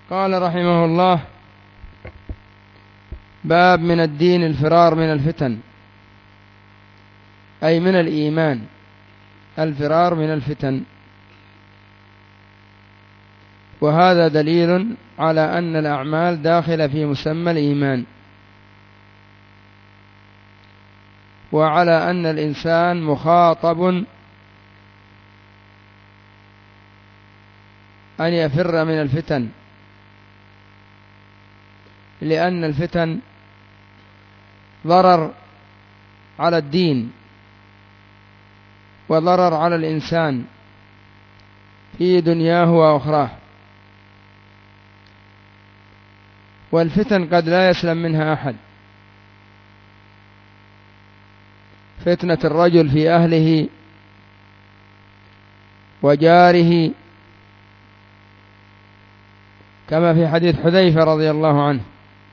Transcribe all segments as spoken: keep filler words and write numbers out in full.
قال رحمه الله: باب من الدين الفرار من الفتن، أي من الإيمان، الفرار من الفتن. وهذا دليل على أن الأعمال داخلة في مسمى الإيمان، وعلى أن الإنسان مخاطب أن يفر من الفتن، لأن الفتن ضرر على الدين وضرر على الإنسان في دنياه وأخراه، والفتن قد لا يسلم منها أحد. فتنة الرجل في أهله وجاره، كما في حديث حذيفة رضي الله عنه،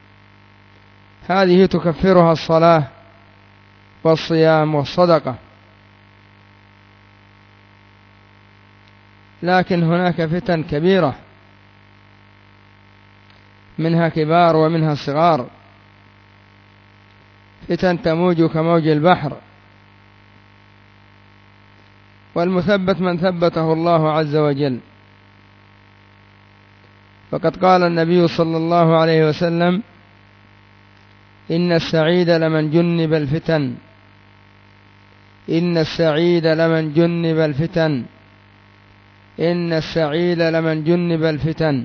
هذه تكفرها الصلاة والصيام والصدقة. لكن هناك فتن كبيرة، منها كبار ومنها صغار، فتن تموج كموج البحر، والمثبت من ثبته الله عز وجل. فقد قال النبي صلى الله عليه وسلم: إن السعيد لمن جنب الفتن، إن السعيد لمن جنب الفتن، إن السعيد لمن جنب الفتن،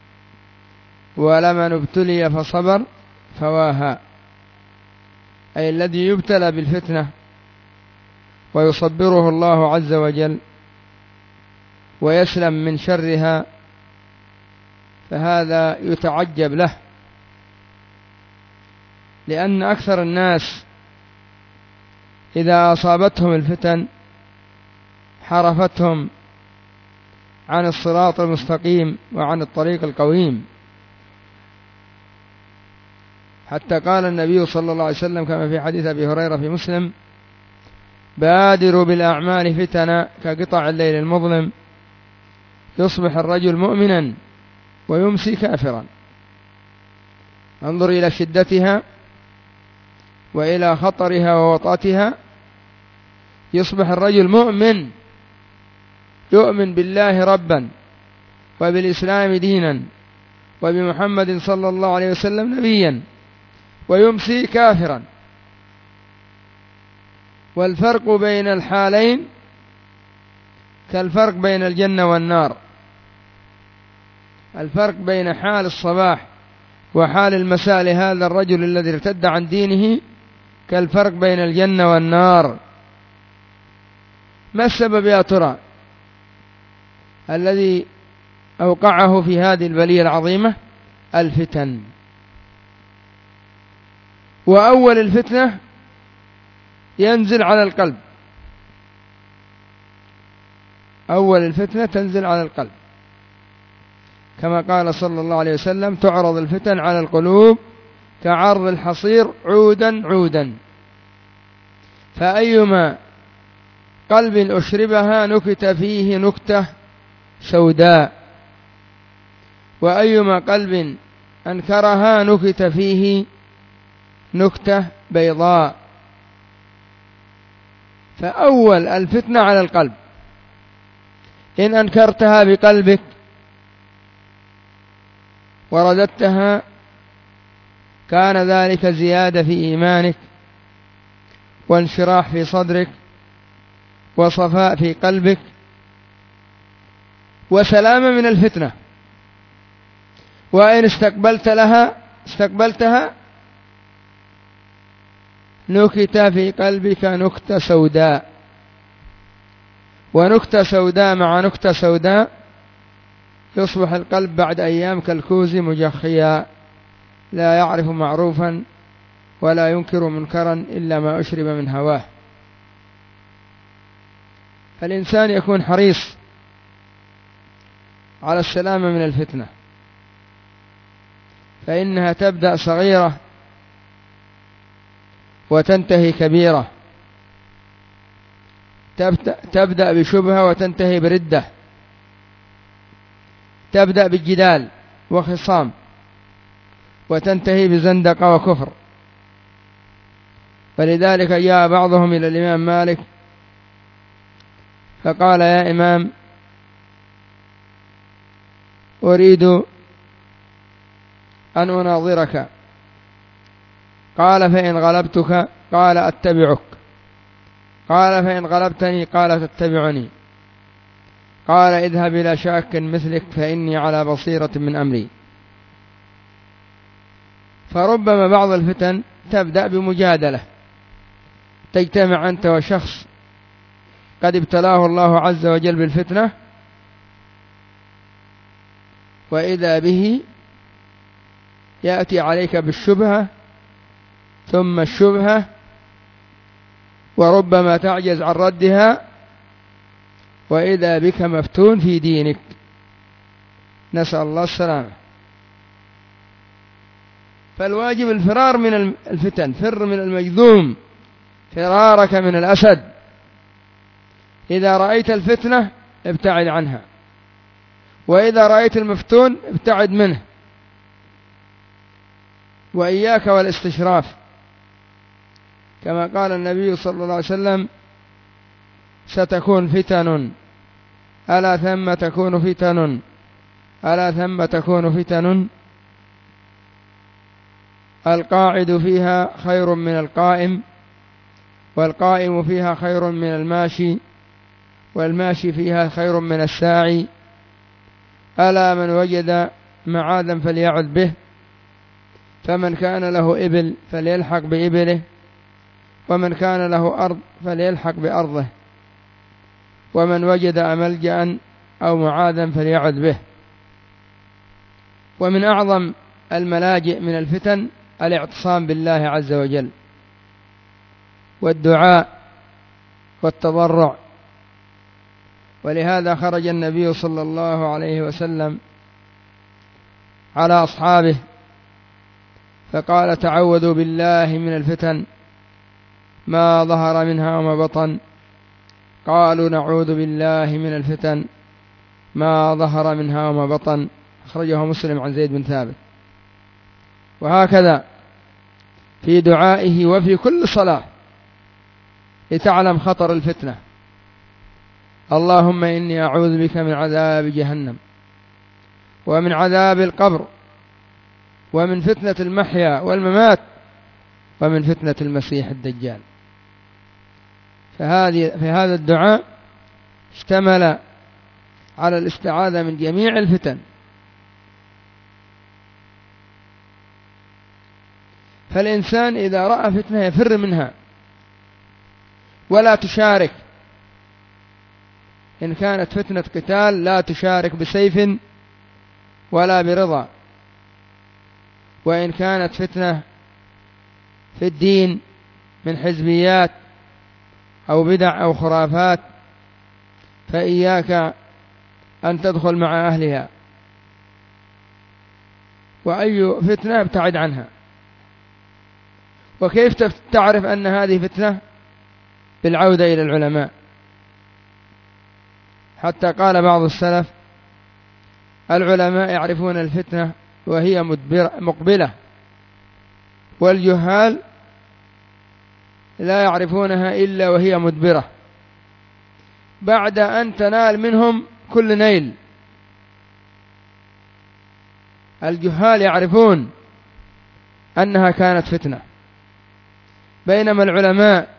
ولمن ابتلي فصبر فواها، أي الذي يبتلى بالفتنة ويصبره الله عز وجل ويسلم من شرها، فهذا يتعجب له، لأن أكثر الناس إذا أصابتهم الفتن حرفتهم عن الصراط المستقيم وعن الطريق القويم. حتى قال النبي صلى الله عليه وسلم كما في حديث أبي هريرة في مسلم: بادروا بالأعمال فتنا كقطع الليل المظلم، يصبح الرجل مؤمنا ويمسي كافرا. انظر إلى شدتها وإلى خطرها ووطأتها. يصبح الرجل مؤمن، يؤمن بالله ربا وبالإسلام دينا وبمحمد صلى الله عليه وسلم نبيا، ويمسي كافرا. والفرق بين الحالين كالفرق بين الجنة والنار. الفرق بين حال الصباح وحال المساء لهذا الرجل الذي ارتد عن دينه كالفرق بين الجنة والنار. ما السبب يا ترى الذي أوقعه في هذه البلية العظيمة؟ الفتن. وأول الفتنة ينزل على القلب، أول الفتنة تنزل على القلب، كما قال صلى الله عليه وسلم: تعرض الفتن على القلوب كعرض الحصير عودا عودا، فأيما قلب أشربها نكت فيه نكتة سوداء، وأيما قلب أنكرها نكت فيه نكتة بيضاء. فأول الفتنة على القلب، إن أنكرتها بقلبك ورددتها كان ذلك زيادة في إيمانك وانشراح في صدرك وصفاء في قلبك وسلامة من الفتنة. وإن استقبلت لها استقبلتها نكت في قلبك نكتة سوداء، ونكتة سوداء مع نكتة سوداء يصبح القلب بعد أيام كالكوز مجخيا، لا يعرف معروفا ولا ينكر منكرا إلا ما أشرب من هواه. فالإنسان يكون حريص على السلامة من الفتنة، فإنها تبدأ صغيرة وتنتهي كبيرة، تبدأ بشبهة وتنتهي بردة، تبدأ بالجدال وخصام، وتنتهي بزندقة وكفر. فلذلك جاء بعضهم إلى الإمام مالك فقال: يا إمام، أريد أن أناظرك. قال: فإن غلبتك؟ قال: أتبعك. قال: فإن غلبتني؟ قال: تتبعني. قال: اذهب إلى شاك مثلك فإني على بصيرة من أمري. فربما بعض الفتن تبدأ بمجادلة، تجتمع أنت وشخص قد ابتلاه الله عز وجل بالفتنة، وإذا به يأتي عليك بالشبهة ثم الشبهة، وربما تعجز عن ردها، وإذا بك مفتون في دينك، نسأل الله السلامة. فالواجب الفرار من الفتن، فر من المجذوم فرارك من الأسد. إذا رأيت الفتنة ابتعد عنها، وإذا رأيت المفتون ابتعد منه، وإياك والاستشراف، كما قال النبي صلى الله عليه وسلم: ستكون فتن، ألا ثم تكون فتن، ألا ثم تكون فتن، القاعد فيها خير من القائم، والقائم فيها خير من الماشي، والماشي فيها خير من الساعي، ألا من وجد معاذا فليعد به، فمن كان له إبل فليلحق بإبله، ومن كان له أرض فليلحق بأرضه، ومن وجد ملجأ أو معاذا فليعد به. ومن أعظم الملاجئ من الفتن الاعتصام بالله عز وجل، والدعاء والتضرع. ولهذا خرج النبي صلى الله عليه وسلم على أصحابه فقال: تعوذوا بالله من الفتن ما ظهر منها وما بطن. قالوا: نعوذ بالله من الفتن ما ظهر منها وما بطن. أخرجه مسلم عن زيد بن ثابت. وهكذا في دعائه وفي كل صلاة لتعلم خطر الفتنة: اللهم إني أعوذ بك من عذاب جهنم، ومن عذاب القبر، ومن فتنة المحيا والممات، ومن فتنة المسيح الدجال. فهذه في هذا الدعاء اشتمل على الاستعاذة من جميع الفتن. فالإنسان إذا رأى فتنة يفر منها ولا تشارك. إن كانت فتنة قتال لا تشارك بسيف ولا برضا، وإن كانت فتنة في الدين من حزبيات أو بدع أو خرافات فإياك أن تدخل مع أهلها، وأي فتنة ابتعد عنها. وكيف تعرف أن هذه فتنة؟ بالعودة إلى العلماء. حتى قال بعض السلف: العلماء يعرفون الفتنة وهي مقبلة، والجهال لا يعرفونها إلا وهي مدبرة، بعد أن تنال منهم كل نيل. الجهال يعرفون أنها كانت فتنة، بينما العلماء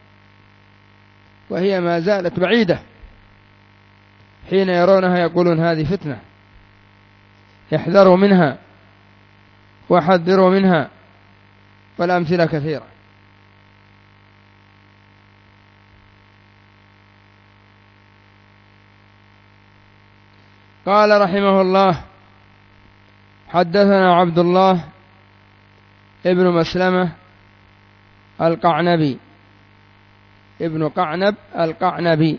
وهي ما زالت بعيدة حين يرونها يقولون هذه فتنة، احذروا منها وحذروا منها، والأمثلة كثيرة. قال رحمه الله: حدثنا عبد الله ابن مسلمة القعنبي، ابن قعنب القعنبي،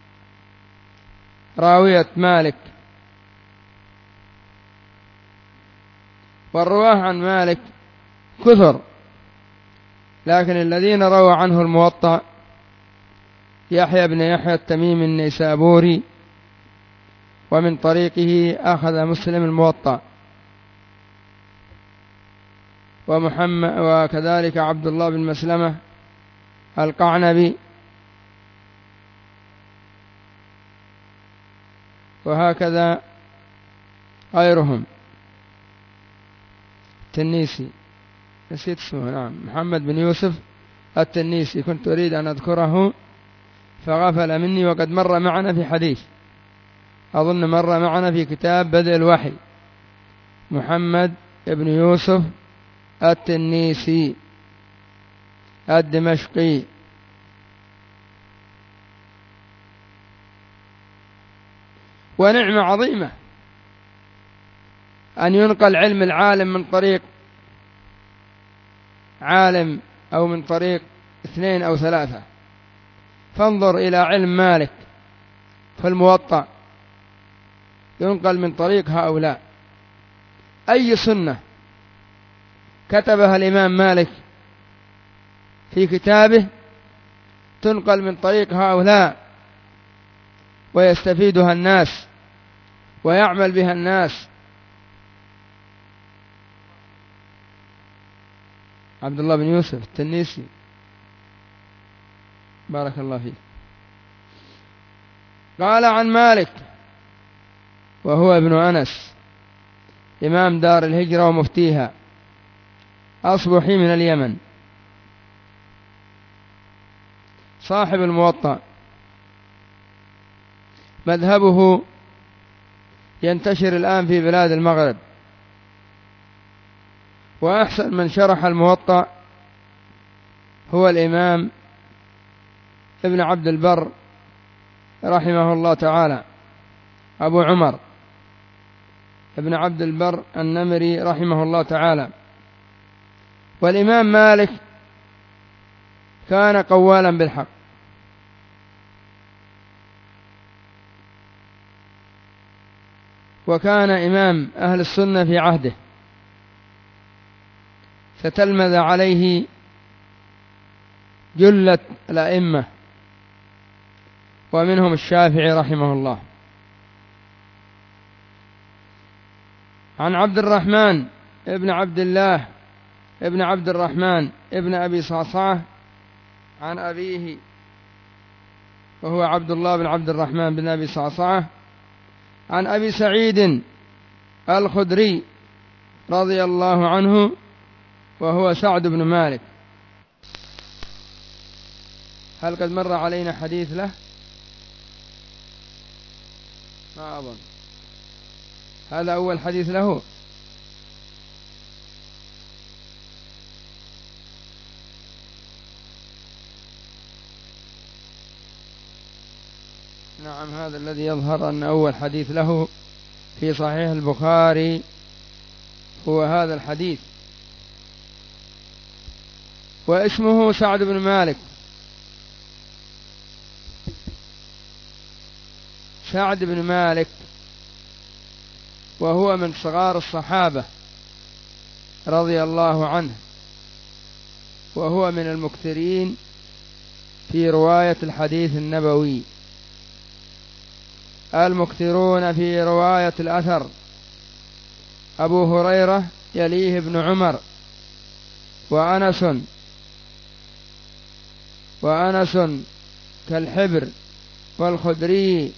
راوية مالك. والرواه عن مالك كثر، لكن الذين روى عنه الموطأ يحيى بن يحيى التميمي النيسابوري، ومن طريقه أخذ مسلم الموطأ، ومحمد وكذلك عبد الله بن مسلمة القعنبي، وهكذا غيرهم. التنيسي نسيت اسمه، نعم، محمد بن يوسف التنيسي، كنت أريد أن أذكره فغفل مني، وقد مر معنا في حديث، أظن مر معنا في كتاب بدء الوحي، محمد بن يوسف التنيسي الدمشقي. ونعمة عظيمة أن ينقل علم العالم من طريق عالم أو من طريق اثنين أو ثلاثة. فانظر إلى علم مالك في الموطأ ينقل من طريق هؤلاء. أي سنة كتبها الإمام مالك في كتابه تنقل من طريق هؤلاء ويستفيدها الناس ويعمل بها الناس. عبد الله بن يوسف التنيسي، بارك الله فيه. قال عن مالك وهو ابن أنس إمام دار الهجرة ومفتيها، أصبحي من اليمن، صاحب الموطأ، مذهبه ينتشر الآن في بلاد المغرب. وأحسن من شرح الموطأ هو الإمام ابن عبد البر رحمه الله تعالى، أبو عمر ابن عبد البر النمري رحمه الله تعالى. والإمام مالك كان قوالا بالحق، وكان إمام أهل السنة في عهده، فتلمذ عليه جلة الأئمة، ومنهم الشافعي رحمه الله. عن عبد الرحمن ابن عبد الله ابن عبد الرحمن ابن أبي صعصعة عن أبيه وهو عبد الله بن عبد الرحمن بن أبي صعصعة عن أبي سعيد الخدري رضي الله عنه وهو سعد بن مالك. هل قد مر علينا حديث له؟ ما أظن. هذا أول حديث له. نعم، هذا الذي يظهر أن أول حديث له في صحيح البخاري هو هذا الحديث، واسمه سعد بن مالك. سعد بن مالك وهو من صغار الصحابة رضي الله عنه، وهو من المكثرين في رواية الحديث النبوي، المكثرون في رواية الأثر. أبو هريرة يليه ابن عمر وأنس وأنس كالحبر والخدري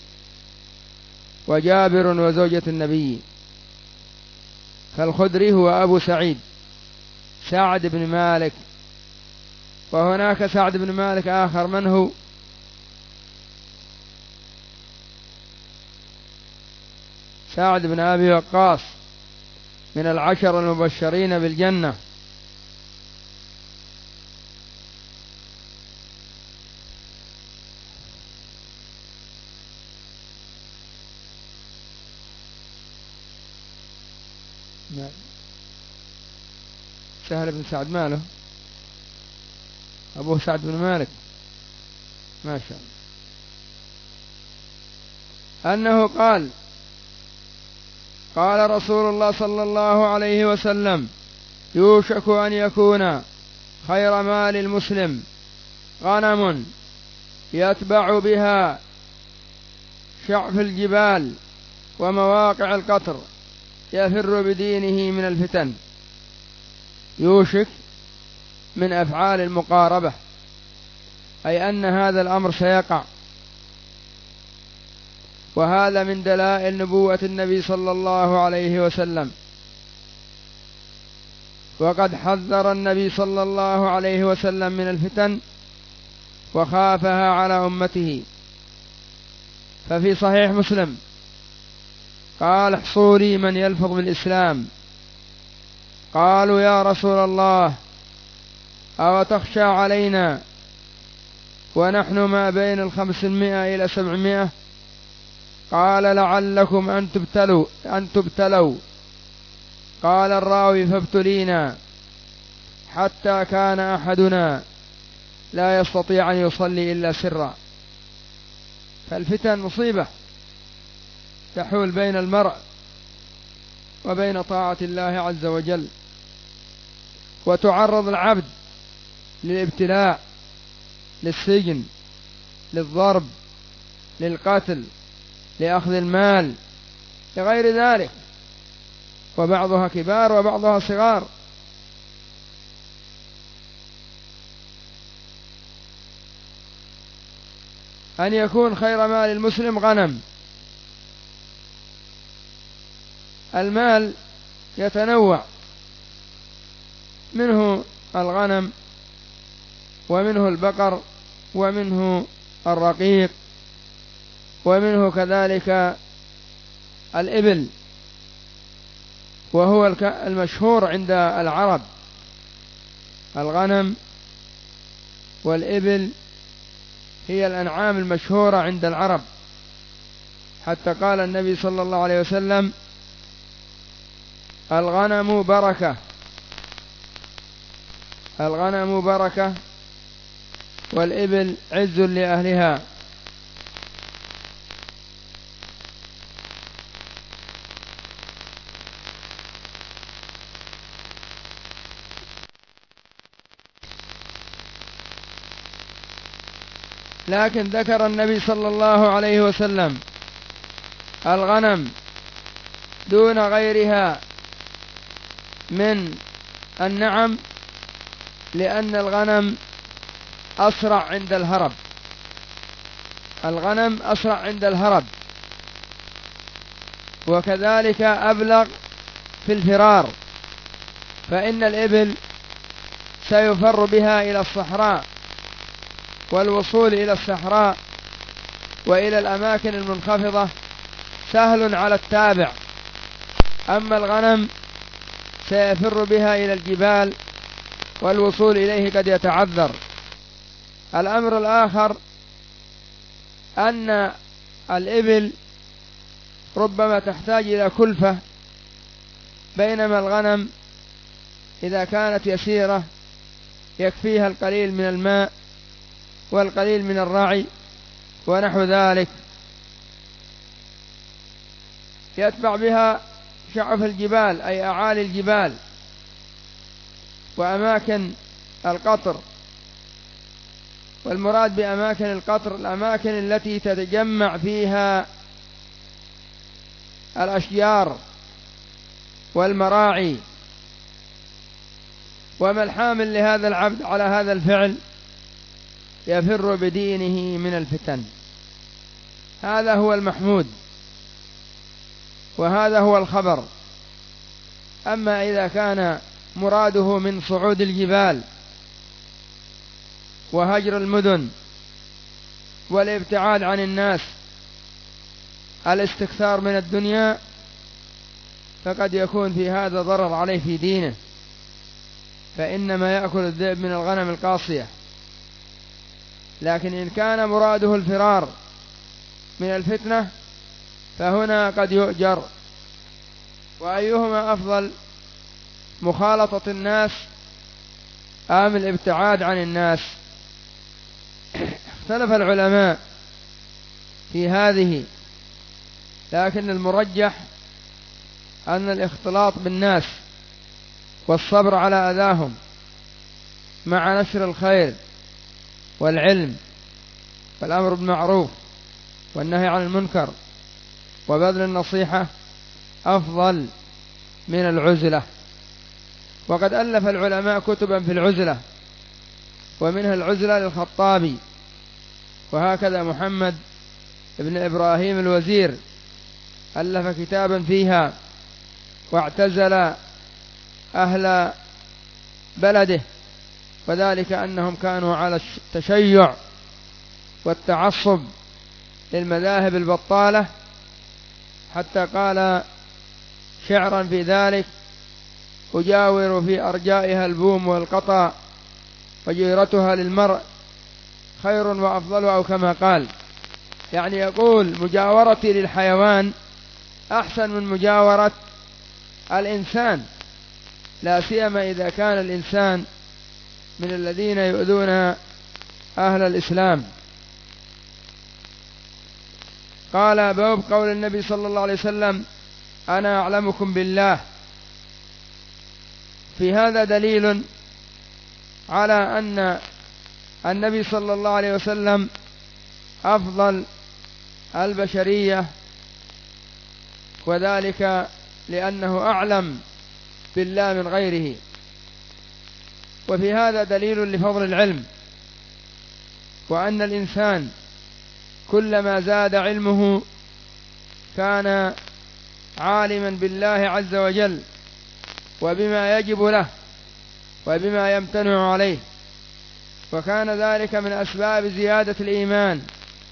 وجابر وزوجة النبي. فالخدري هو أبو سعيد سعد بن مالك. وهناك سعد بن مالك آخر، من هو؟ سعد بن أبي وقاص من العشر المبشرين بالجنة. سهل بن سعد ماله؟ أبوه سعد بن مالك، ما شاء الله. أنه قال: قال رسول الله صلى الله عليه وسلم: يوشك أن يكون خير مال المسلم غنم يتبع بها شعف الجبال ومواقع القطر يفر بدينه من الفتن. يوشك من أفعال المقاربة، أي أن هذا الأمر سيقع. وهذا من دلائل نبوة النبي صلى الله عليه وسلم. وقد حذر النبي صلى الله عليه وسلم من الفتن وخافها على أمته. ففي صحيح مسلم قال: احصوا لي من يلفظ بالإسلام. قالوا: يا رسول الله، أو تخشى علينا ونحن ما بين الخمسمائة إلى سبعمائة؟ قال: لعلكم أن تبتلوا, أن تبتلوا. قال الراوي: فابتلينا حتى كان أحدنا لا يستطيع أن يصلي إلا سرا. فالفتن مصيبة تحول بين المرء وبين طاعة الله عز وجل، وتعرض العبد للابتلاء، للسجن، للضرب، للقتل، لأخذ المال، لغير ذلك، وبعضها كبار وبعضها صغار. أن يكون خير مال المسلم غنم. المال يتنوع، منه الغنم، ومنه البقر، ومنه الرقيق، ومنه كذلك الإبل، وهو المشهور عند العرب. الغنم والإبل هي الأنعام المشهورة عند العرب، حتى قال النبي صلى الله عليه وسلم: الغنم بركة، الغنم بركة والإبل عز لأهلها. لكن ذكر النبي صلى الله عليه وسلم الغنم دون غيرها من النعم، لأن الغنم أسرع عند الهرب. الغنم أسرع عند الهرب، وكذلك أبلغ في الفرار، فإن الإبل سيفر بها إلى الصحراء، والوصول إلى الصحراء وإلى الأماكن المنخفضة سهل على التابع. أما الغنم سيفر بها إلى الجبال، والوصول إليه قد يتعذر. الأمر الآخر أن الإبل ربما تحتاج إلى كلفة، بينما الغنم إذا كانت يسيرة يكفيها القليل من الماء والقليل من الرعي ونحو ذلك. يتبع بها شعف الجبال، أي أعالي الجبال وأماكن القطر. والمراد بأماكن القطر الأماكن التي تتجمع فيها الأشجار والمراعي. وما الحامل لهذا العبد على هذا الفعل؟ يفر بدينه من الفتن. هذا هو المحمود، وهذا هو الخبر. أما إذا كان مراده من صعود الجبال وهجر المدن والابتعاد عن الناس، الاستكثار من الدنيا، فقد يكون في هذا ضرر عليه في دينه، فإنما يأكل الذئب من الغنم القاصية. لكن إن كان مراده الفرار من الفتنة فهنا قد يؤجر. وأيهما أفضل، مخالطة الناس أم الابتعاد عن الناس؟ اختلف العلماء في هذه، لكن المرجح أن الاختلاط بالناس والصبر على أذاهم مع نشر الخير والعلم والأمر بالمعروف والنهي عن المنكر وبذل النصيحة أفضل من العزلة. وقد ألف العلماء كتبا في العزلة، ومنها العزلة للخطابي، وهكذا محمد بن إبراهيم الوزير ألف كتابا فيها، واعتزل أهل بلده، وذلك أنهم كانوا على التشيع والتعصب للمذاهب البطالة، حتى قال شعرا في ذلك: أجاور في أرجائها البوم والقطا، وجيرتها للمرء خير وأفضل، أو كما قال، يعني يقول مجاورتي للحيوان أحسن من مجاورة الإنسان، لا سيما إذا كان الإنسان من الذين يؤذون أهل الإسلام. قال: باب قول النبي صلى الله عليه وسلم: أنا أعلمكم بالله. في هذا دليل على أن النبي صلى الله عليه وسلم أفضل البشرية، وذلك لأنه أعلم بالله من غيره. وفي هذا دليل لفضل العلم، وأن الإنسان كلما زاد علمه كان عالما بالله عز وجل، وبما يجب له وبما يمتنع عليه، وكان ذلك من أسباب زيادة الإيمان.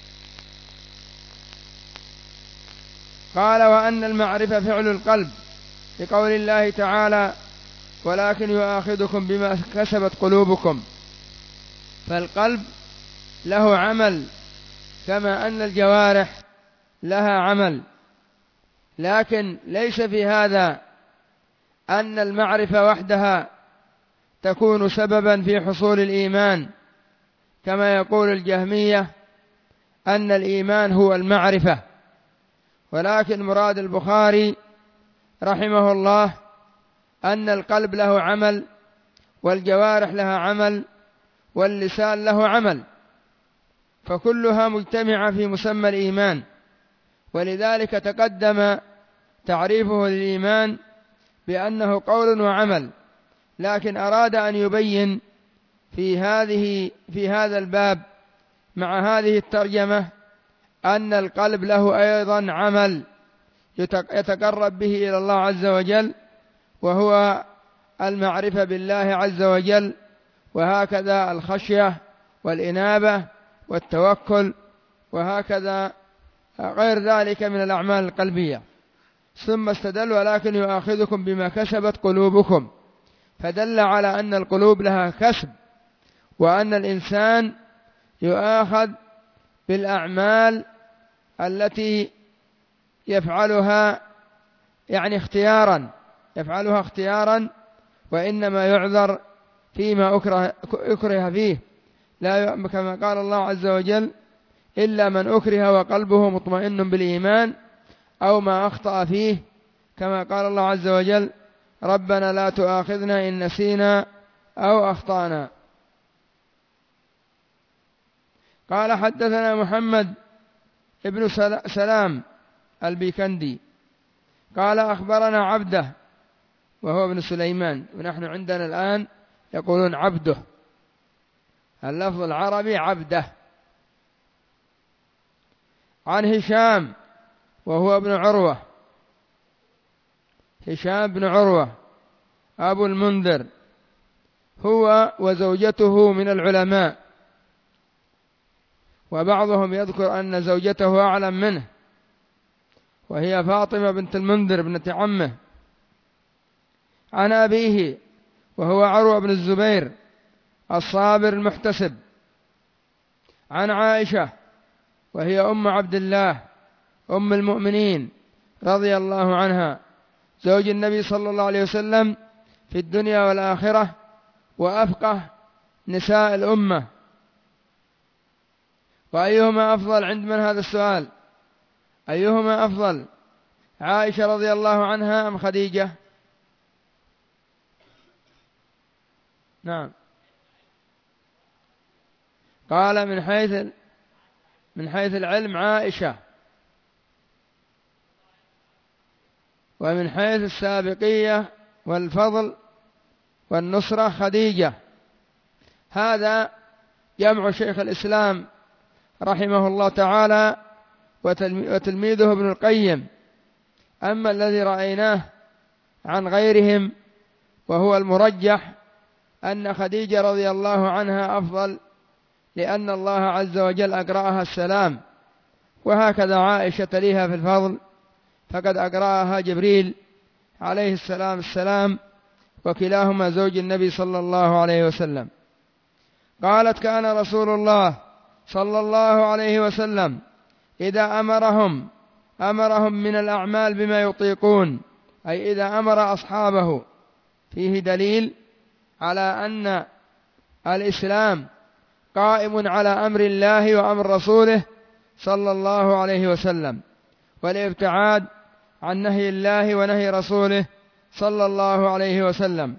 قال: وأن المعرفة فعل القلب، لقول الله تعالى: ولكن يؤاخذكم بما كسبت قلوبكم. فالقلب له عمل كما أن الجوارح لها عمل، لكن ليس في هذا أن المعرفة وحدها تكون سببا في حصول الإيمان، كما يقول الجهمية أن الإيمان هو المعرفة. ولكن مراد البخاري رحمه الله أن القلب له عمل، والجوارح لها عمل، واللسان له عمل، فكلها مجتمعة في مسمى الإيمان. ولذلك تقدم تعريفه للإيمان بأنه قول وعمل، لكن أراد أن يبين في هذه في هذا الباب مع هذه الترجمة أن القلب له أيضا عمل يتقرب به إلى الله عز وجل، وهو المعرفة بالله عز وجل، وهكذا الخشية والإنابة والتوكل، وهكذا غير ذلك من الأعمال القلبية. ثم استدل: ولكن يؤاخذكم بما كسبت قلوبكم، فدل على أن القلوب لها كسب، وأن الإنسان يؤاخذ بالأعمال التي يفعلها يعني اختيارا يفعلها اختيارا وإنما يعذر فيما أكره, أكره فيه، لا كما قال الله عز وجل: إلا من أكره وقلبه مطمئن بالإيمان، أو ما أخطأ فيه، كما قال الله عز وجل: ربنا لا تؤاخذنا إن نسينا أو أخطأنا. قال: حدثنا محمد ابن سلام البيكندي قال: أخبرنا عبده وهو ابن سليمان، ونحن عندنا الآن يقولون عبده، اللفظ العربي عبده. عن هشام وهو ابن عروة، هشام بن عروة أبو المنذر، هو وزوجته من العلماء، وبعضهم يذكر أن زوجته أعلم منه، وهي فاطمة بنت المنذر بنت عمه. عن أبيه وهو عروة بن الزبير الصابر المحتسب. عن عائشة وهي أم عبد الله أم المؤمنين رضي الله عنها، زوج النبي صلى الله عليه وسلم في الدنيا والآخرة، وأفقه نساء الأمة. وأيهما أفضل عند من هذا السؤال؟ أيهما أفضل، عائشة رضي الله عنها أم خديجة؟ نعم، قال من حيث من حيث العلم عائشة، ومن حيث السابقية والفضل والنصرة خديجة. هذا جمع شيخ الإسلام رحمه الله تعالى وتلميذه ابن القيم. أما الذي رأيناه عن غيرهم وهو المرجح أن خديجة رضي الله عنها أفضل، لأن الله عز وجل أقرأها السلام، وهكذا عائشة تليها في الفضل، فقد أقرأها جبريل عليه السلام السلام، وكلاهما زوج النبي صلى الله عليه وسلم. قالت: كان رسول الله صلى الله عليه وسلم إذا أمرهم أمرهم من الأعمال بما يطيقون، أي إذا أمر أصحابه. فيه دليل على أن الإسلام قائم على أمر الله وأمر رسوله صلى الله عليه وسلم، والابتعاد عن نهي الله ونهي رسوله صلى الله عليه وسلم.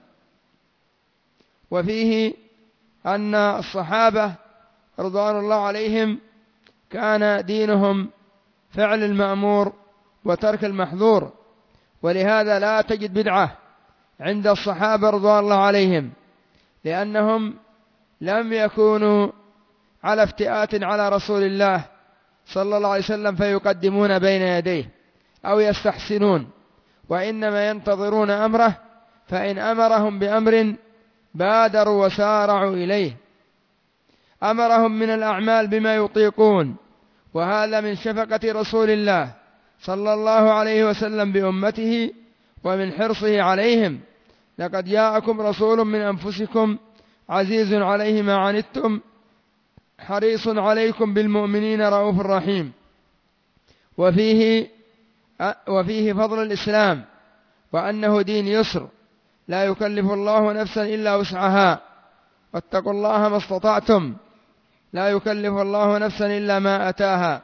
وفيه أن الصحابة رضوان الله عليهم كان دينهم فعل المأمور وترك المحظور، ولهذا لا تجد بدعة عند الصحابة رضوان الله عليهم، لأنهم لم يكونوا على افتئات على رسول الله صلى الله عليه وسلم فيقدمون بين يديه أو يستحسنون، وإنما ينتظرون أمره، فإن أمرهم بأمر بادروا وسارعوا إليه. أمرهم من الأعمال بما يطيقون، وهذا من شفقة رسول الله صلى الله عليه وسلم بأمته ومن حرصه عليهم. لقد جاءكم رسول من أنفسكم عزيز عليه ما عنتم حريص عليكم بالمؤمنين رؤوف رحيم. وفيه وفيه فضل الإسلام، وأنه دين يسر لا يكلف الله نفسا إلا وسعها، واتقوا الله ما استطعتم، لا يكلف الله نفسا إلا ما أتاها.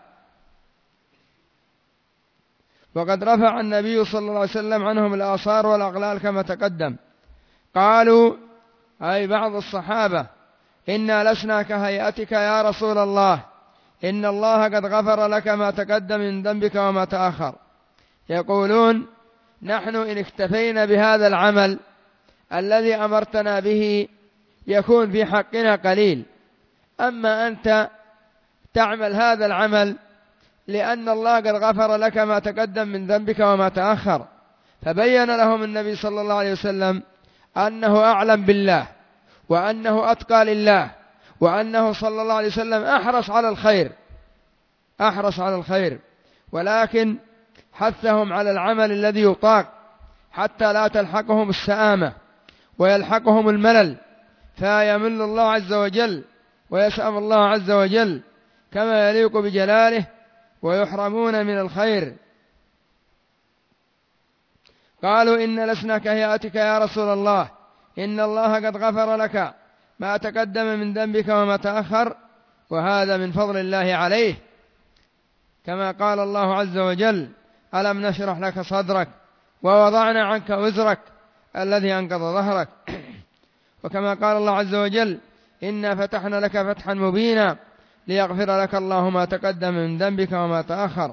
وقد رفع النبي صلى الله عليه وسلم عنهم الآثار والأغلال كما تقدم. قالوا أي بعض الصحابة: إنا لسنا كهيئتك يا رسول الله، إن الله قد غفر لك ما تقدم من ذنبك وما تأخر. يقولون: نحن إن اكتفينا بهذا العمل الذي أمرتنا به يكون في حقنا قليل، أما أنت تعمل هذا العمل لأن الله قد غفر لك ما تقدم من ذنبك وما تأخر. فبين لهم النبي صلى الله عليه وسلم أنه أعلم بالله، وأنه أتقى لله، وأنه صلى الله عليه وسلم أحرص على الخير أحرص على الخير ولكن حثهم على العمل الذي يطاق حتى لا تلحقهم السآمة ويلحقهم الملل، فيمل الله عز وجل ويسأم الله عز وجل كما يليق بجلاله، ويحرمون من الخير. قالوا: إن لسنا كهيئتك يا رسول الله، إن الله قد غفر لك ما تقدم من ذنبك وما تأخر، وهذا من فضل الله عليه، كما قال الله عز وجل: ألم نشرح لك صدرك ووضعنا عنك وزرك الذي أنقض ظهرك. وكما قال الله عز وجل: إنا فتحنا لك فتحا مبينا ليغفر لك الله ما تقدم من ذنبك وما تأخر.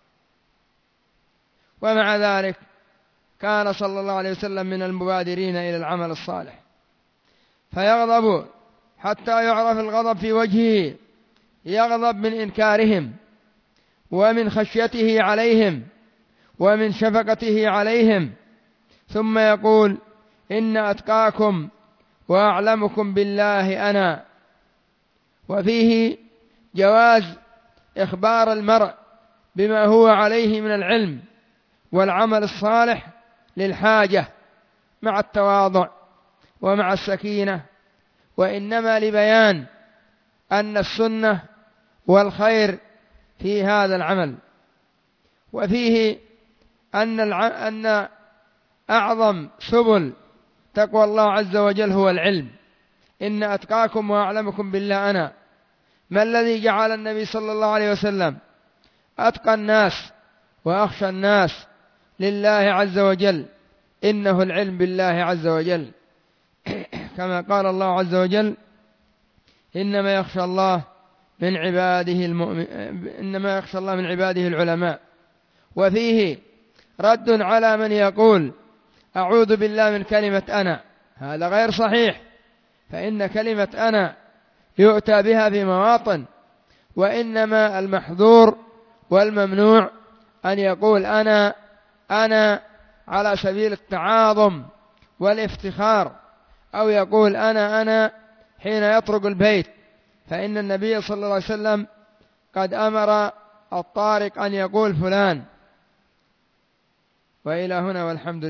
ومع ذلك كان صلى الله عليه وسلم من المبادرين إلى العمل الصالح، فيغضب حتى يعرف الغضب في وجهه، يغضب من إنكارهم ومن خشيته عليهم ومن شفقته عليهم، ثم يقول: إن أتقاكم وأعلمكم بالله أنا. وفيه جواز إخبار المرء بما هو عليه من العلم والعمل الصالح للحاجة مع التواضع ومع السكينة، وإنما لبيان أن السنة والخير في هذا العمل. وفيه أن أن أعظم سبل تقوى الله عز وجل هو العلم. إن أتقاكم وأعلمكم بالله أنا. ما الذي جعل النبي صلى الله عليه وسلم أتقى الناس وأخشى الناس لله عز وجل؟ إنه العلم بالله عز وجل، كما قال الله عز وجل: إنما يخشى الله من عباده المؤمن إنما يخشى الله من عباده العلماء. وفيه رد على من يقول: أعوذ بالله من كلمة أنا، هذا غير صحيح، فإن كلمة أنا يؤتى بها في مواطن، وإنما المحظور والممنوع أن يقول أنا أنا على سبيل التعاظم والافتخار، أو يقول أنا أنا حين يطرق البيت، فإن النبي صلى الله عليه وسلم قد أمر الطارق أن يقول فلان. وإلى هنا والحمد لله.